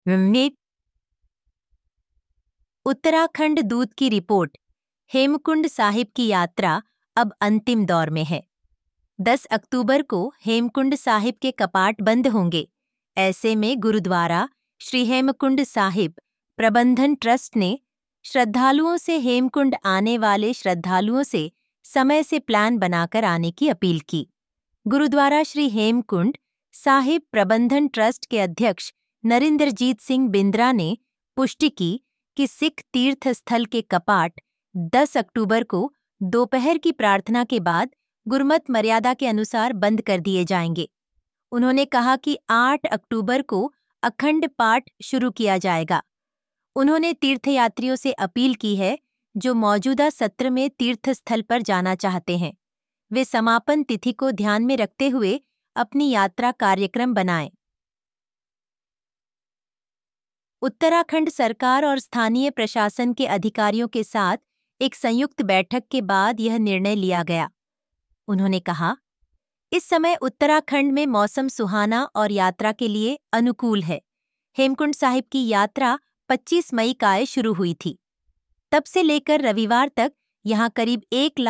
NEET Uttarakhand दूत की report. Hemkund Sahib की यात्रा अब अंतिम दौर में है। 10 अक्टूबर को हेमकुंड साहिब के कपाट बंद होंगे। ऐसे में गुरुद्वारा श्री हेमकुंड साहिब प्रबंधन ट्रस्ट ने श्रद्धालुओं से हेमकुंड आने वाले श्रद्धालुओं से समय से प्लान बनाकर आने की अपील की। गुरुद्वारा श्री हेमकुंड साहिब प्रबंधन ट्रस्ट के अध्यक्ष नरिंदरजीत सिंह बिंद्रा ने पुष्टि की कि सिख तीर्थ स्थल के कपाट 10 अक्टूबर को दोपहर की प्रार्थना के बाद गुरमत मर्यादा के अनुसार बंद कर दिए जाएंगे। उन्होंने कहा कि 8 अक्टूबर को अखंड पाठ शुरू किया जाएगा। उन्होंने तीर्थयात्रियों से अपील की है जो मौजूदा सत्र में तीर्थ स्थल पर जाना चाहते हैं, वे समापन तिथि को ध्यान में रखते हुए अपनी यात्रा कार्यक्रम बनाएं। उत्तराखंड सरकार और स्थानीय प्रशासन के अधिकारियों के साथ एक संयुक्त बैठक के बाद यह निर्णय लिया गया। उन्होंने कहा, इस समय उत्तराखंड में मौसम सुहाना और यात्रा के लिए अनुकूल है। हेमकुंड साहिब की यात्रा 25 मई का शुरू हुई थी। तब से लेकर रविवार तक यहां करीब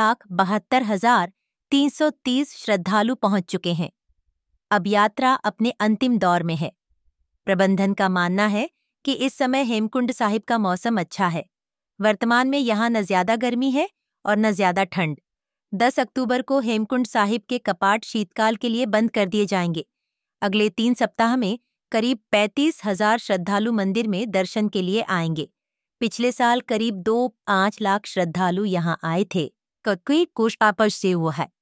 1,72,330 श्रद्धालु पहुंच चुके हैं। अब यात्रा अपने अंतिम दौर में है। प्रबंधन का मानना है कि इस समय हेमकुंड साहिब का मौसम अच्छा है। वर्तमान में यहाँ न ज्यादा गर्मी है और न ज्यादा ठंड। 10 अक्टूबर को हेमकुंड साहिब के कपाट शीतकाल के लिए बंद कर दिए जाएंगे। अगले 3 सप्ताह में करीब 35,000 श्रद्धालु मंदिर में दर्शन के लिए आएंगे। पिछले साल करीब 2.5 लाख श्रद्धालु यहाँ आए थे। कोई कुछ आपस से हुआ है।